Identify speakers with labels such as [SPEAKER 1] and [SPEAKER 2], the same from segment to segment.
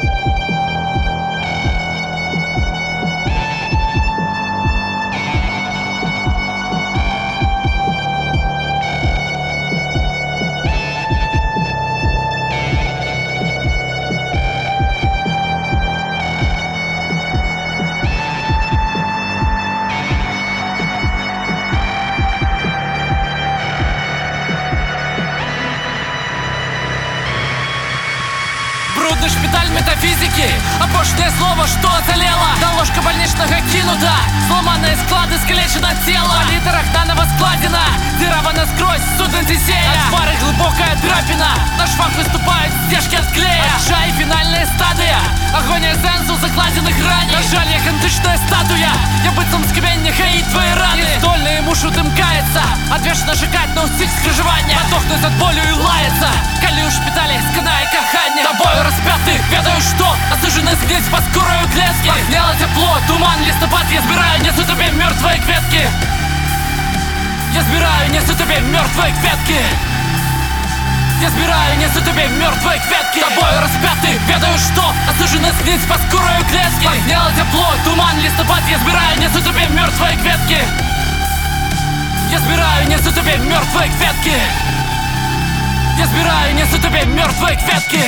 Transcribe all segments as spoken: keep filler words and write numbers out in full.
[SPEAKER 1] Брудный шпиталь метафизики, опошное слово, что оцелело. Да ложка больничного кинута, сломанные склады, искалечено тело. В литерах наново складина, дыра насквозь, суден Тесея. От пары глубокая драпина, на швах выступают стежки от клея. Отжай, финальная стадия, агония сенсу закладенных раней. На жаль, як античная статуя, я быцем скам'яння хаїть твої рани. І здольний мушу тим кається, отвечно шукать на усіх скрижування. Подохнуть от болю і лаяться, коли у шпиталі сканає кохання. Тобою распятый, ведаю что, осуждены сгнить по скорую клетки. Погняло тепло, туман, листопад, я сбираю, несу тебе мертвые кветки. Я сбираю, несу тебе мертвые кветки. Я сбираю, несу тебе мертвые кветки. Тобою распятый, ведаю что, осуждены сгнить по скорую клетки. Погняло тепло, туман, листопад, я сбираю, несу тебе мертвые кветки. Я сбираю, несу тебе мертвые кветки. Я сбираю, несу тебе мертвые кветки.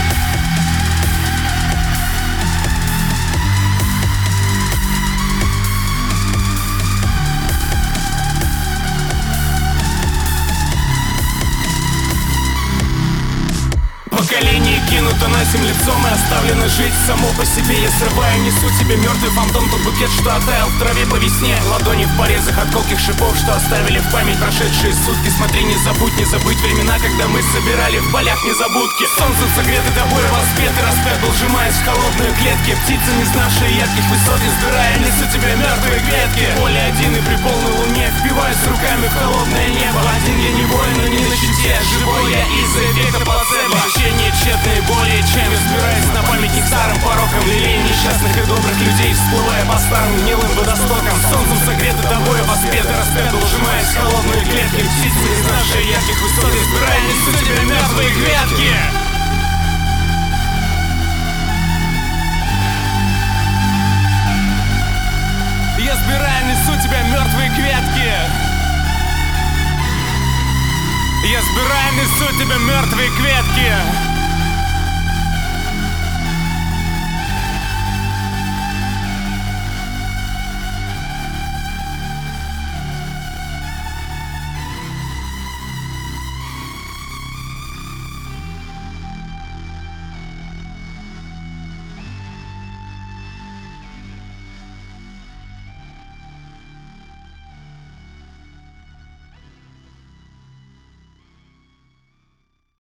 [SPEAKER 2] Поколение кинуто на землю лицом и оставлено жить само по себе. Я срываю, несу тебе мертвый фантом, тот букет, что оттаял в траве по весне. Ладони в порезах от колких шипов, что оставили в память прошедшие сутки. Смотри, не забудь, не забыть времена, когда мы собирали в полях незабудки. Солнце согреты тобой, воспет и распят был, сжимаясь в холодные клетки. Птицы, не знавшие ярких высот, избирая, несу тебе мертвые ветки. Поле один и при полной луне впиваюсь руками в холодное небо. Один я не воин, но не на щите, живой я из-за эффекта плацебо. Ощущения тщетные более чем, избираясь на памятник старым порокам. Лелей несчастных и добрых людей, всплывая по старым гнилым водостокам. Солнцем согреты тобой, воспет и распят был, сжимаясь в холодные клетки. Птицы, не знавшие ярких высот, избирая, несу тебе мертвые ветки. Я сбираю, несу тебя мертвые кветки. Я сбираю, несу тебе мертвые кветки.